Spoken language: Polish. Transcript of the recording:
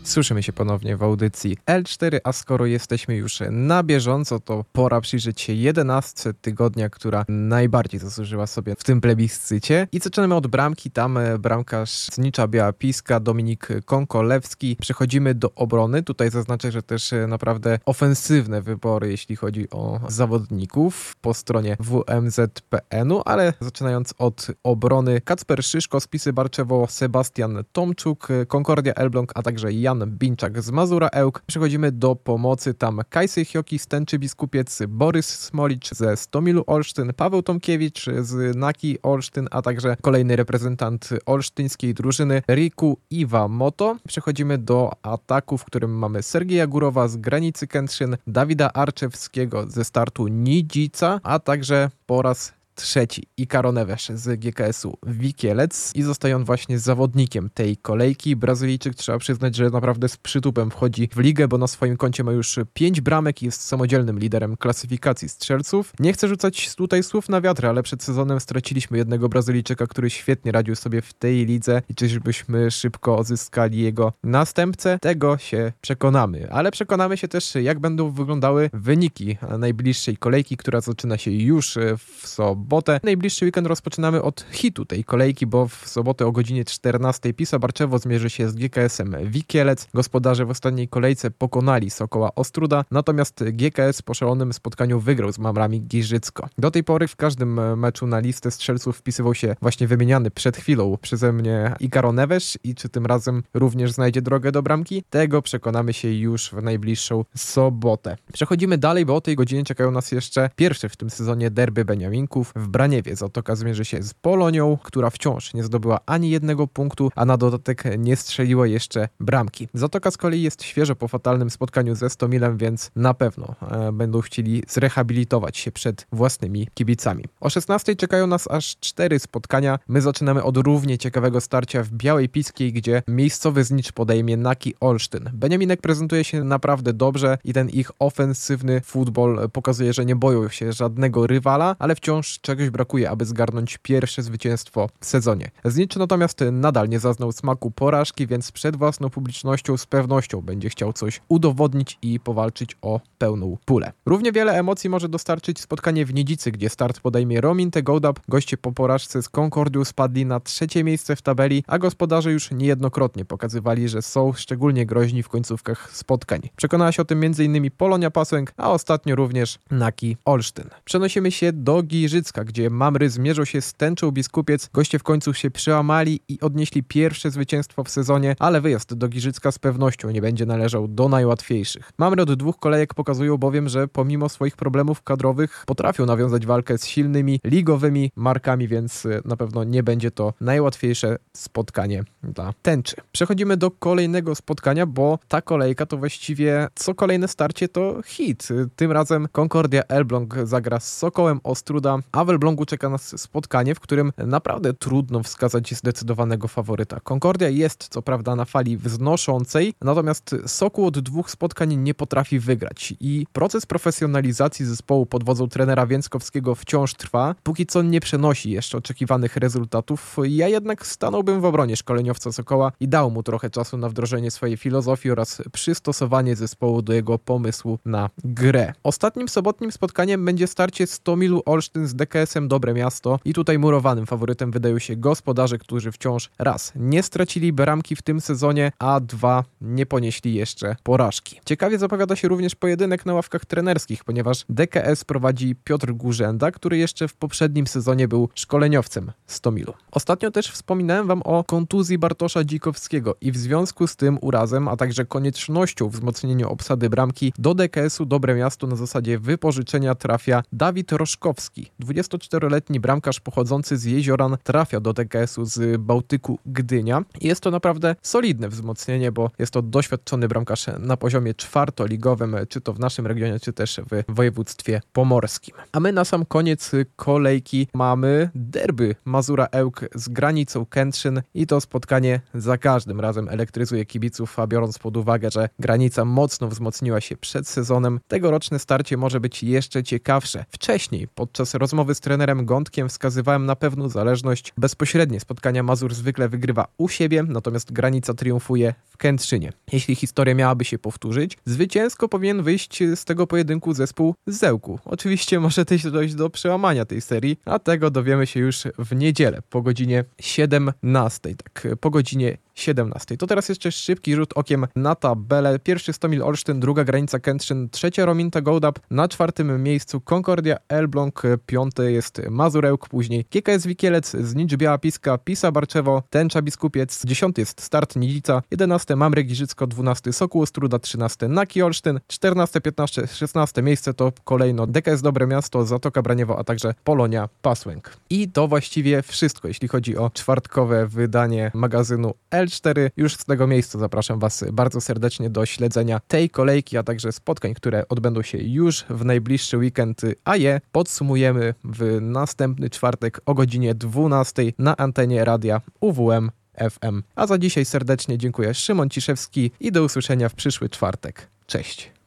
Słyszymy się ponownie w audycji L4, a skoro jesteśmy już na bieżąco, to pora przyjrzeć się 11 tygodnia, która najbardziej zasłużyła sobie w tym plebiscycie. I zaczynamy od bramki, tam bramkarz z Nicza Biała Piska, Dominik Konkolewski. Przechodzimy do obrony, tutaj zaznaczę, że też naprawdę ofensywne wybory, jeśli chodzi o zawodników po stronie WMZPN-u, ale zaczynając od obrony, Kacper Szyszko z Pisy Barczewo, Sebastian Tomczuk, Concordia Elbląg, a także Jan Binczak z Mazura Ełk. Przechodzimy do pomocy, tam Kajsy Chioki z Tęczy Biskupiec, Borys Smolicz ze Stomilu Olsztyn, Paweł Tomkiewicz z Naki Olsztyn, a także kolejny reprezentant olsztyńskiej drużyny Riku Iwamoto. Przechodzimy do ataku, w którym mamy Sergieja Górowa z Granicy Kętrzyn, Dawida Arczewskiego ze Startu Nidzica, a także po raz trzeci Ikaro Neves z GKS-u Wikielec i zostaje on właśnie zawodnikiem tej kolejki. Brazylijczyk, trzeba przyznać, że naprawdę z przytupem wchodzi w ligę, bo na swoim koncie ma już 5 bramek i jest samodzielnym liderem klasyfikacji strzelców. Nie chcę rzucać tutaj słów na wiatr, ale przed sezonem straciliśmy jednego Brazylijczyka, który świetnie radził sobie w tej lidze i czyżbyśmy szybko odzyskali jego następcę? Tego się przekonamy, ale przekonamy się też, jak będą wyglądały wyniki najbliższej kolejki, która zaczyna się już w sobotę. Najbliższy weekend rozpoczynamy od hitu tej kolejki, bo w sobotę o godzinie 14 Pisa Barczewo zmierzy się z GKS-em Wikielec. Gospodarze w ostatniej kolejce pokonali Sokoła Ostróda, natomiast GKS po szalonym spotkaniu wygrał z Mamrami Giżycko. Do tej pory w każdym meczu na listę strzelców wpisywał się właśnie wymieniany przed chwilą przeze mnie Ikaro Neves i czy tym razem również znajdzie drogę do bramki? Tego przekonamy się już w najbliższą sobotę. Przechodzimy dalej, bo o tej godzinie czekają nas jeszcze pierwsze w tym sezonie derby Beniaminków. W Braniewie Zatoka zmierzy się z Polonią, która wciąż nie zdobyła ani jednego punktu, a na dodatek nie strzeliła jeszcze bramki. Zatoka z kolei jest świeżo po fatalnym spotkaniu ze Stomilem, więc na pewno będą chcieli zrehabilitować się przed własnymi kibicami. O 16 czekają nas aż 4 spotkania. My zaczynamy od równie ciekawego starcia w Białej Piskiej, gdzie miejscowy Znicz podejmie Naki Olsztyn. Beniaminek prezentuje się naprawdę dobrze i ten ich ofensywny futbol pokazuje, że nie boją się żadnego rywala, ale wciąż czegoś brakuje, aby zgarnąć pierwsze zwycięstwo w sezonie. Znicz natomiast nadal nie zaznał smaku porażki, więc przed własną publicznością z pewnością będzie chciał coś udowodnić i powalczyć o pełną pulę. Równie wiele emocji może dostarczyć spotkanie w Nidzicy, gdzie start podejmie Romin Tegoldab. Goście po porażce z Concordią spadli na 3. miejsce w tabeli, a gospodarze już niejednokrotnie pokazywali, że są szczególnie groźni w końcówkach spotkań. Przekonała się o tym m.in. Polonia Pasłęk, a ostatnio również Naki Olsztyn. Przenosimy się do Giżycka, gdzie Mamry zmierzą się z Tęczą Biskupiec. Goście w końcu się przełamali i odnieśli pierwsze zwycięstwo w sezonie, ale wyjazd do Giżycka z pewnością nie będzie należał do najłatwiejszych. Mamry od 2 kolejek pokazują bowiem, że pomimo swoich problemów kadrowych potrafią nawiązać walkę z silnymi ligowymi markami, więc na pewno nie będzie to najłatwiejsze spotkanie dla Tęczy. Przechodzimy do kolejnego spotkania, bo ta kolejka to właściwie co kolejne starcie to hit. Tym razem Concordia Elbląg zagra z Sokołem Ostróda, a w Elblągu czeka nas spotkanie, w którym naprawdę trudno wskazać zdecydowanego faworyta. Concordia jest co prawda na fali wznoszącej, natomiast Sokół od 2 spotkań nie potrafi wygrać i proces profesjonalizacji zespołu pod wodzą trenera Więckowskiego wciąż trwa. Póki co nie przenosi jeszcze oczekiwanych rezultatów. Ja jednak stanąłbym w obronie szkoleniowca Sokoła i dał mu trochę czasu na wdrożenie swojej filozofii oraz przystosowanie zespołu do jego pomysłu na grę. Ostatnim sobotnim spotkaniem będzie starcie Stomilu Olsztyn z DKS-em Dobre Miasto i tutaj murowanym faworytem wydają się gospodarze, którzy wciąż raz nie stracili bramki w tym sezonie, a 2 nie ponieśli jeszcze porażki. Ciekawie zapowiada się również pojedynek na ławkach trenerskich, ponieważ DKS prowadzi Piotr Górzęda, który jeszcze w poprzednim sezonie był szkoleniowcem Stomilu. Ostatnio też wspominałem wam o kontuzji Bartosza Dzikowskiego i w związku z tym urazem, a także koniecznością wzmocnienia obsady bramki do DKS-u Dobre Miasto na zasadzie wypożyczenia trafia Dawid Roszkowski. 24-letni bramkarz pochodzący z Jezioran trafia do DKS-u z Bałtyku Gdynia. Jest to naprawdę solidne wzmocnienie, bo jest to doświadczony bramkarz na poziomie czwartoligowym, czy to w naszym regionie, czy też w województwie pomorskim. A my na sam koniec kolejki mamy derby Mazura Ełk z Granicą Kętrzyn i to spotkanie za każdym razem elektryzuje kibiców, a biorąc pod uwagę, że Granica mocno wzmocniła się przed sezonem, tegoroczne starcie może być jeszcze ciekawsze. Wcześniej, podczas rozmowy rozmowy z trenerem Gątkiem wskazywałem na pewną zależność. Bezpośrednie spotkania Mazur zwykle wygrywa u siebie, natomiast Granica triumfuje w Kętrzynie. Jeśli historia miałaby się powtórzyć, zwycięsko powinien wyjść z tego pojedynku zespół z Zełku. Oczywiście może też dojść do przełamania tej serii, a tego dowiemy się już w niedzielę po godzinie 17. Tak, po godzinie 17. To teraz jeszcze szybki rzut okiem na tabelę. Pierwszy Stomil Olsztyn, druga Granica Kętrzyn, trzecia Rominta Gołdap, na czwartym miejscu Concordia Elbląg, piąty jest Mazurełk, później GKS Wikielec, Znicz Biała Piska, Pisa Barczewo, Tęcza Biskupiec, 10 jest Start Nidzica, 11 Mamry Giżycko, 12 Sokół Ostróda, 13 Naki Olsztyn, 14, 15, 16 miejsce to kolejno DKS Dobre Miasto, Zatoka Braniewo, a także Polonia Pasłęk. I to właściwie wszystko, jeśli chodzi o czwartkowe wydanie magazynu L4. Już z tego miejsca zapraszam Was bardzo serdecznie do śledzenia tej kolejki, a także spotkań, które odbędą się już w najbliższy weekend, a je podsumujemy w następny czwartek o godzinie 12 na antenie radia UWM FM. A za dzisiaj serdecznie dziękuję. Szymon Ciszewski i do usłyszenia w przyszły czwartek. Cześć.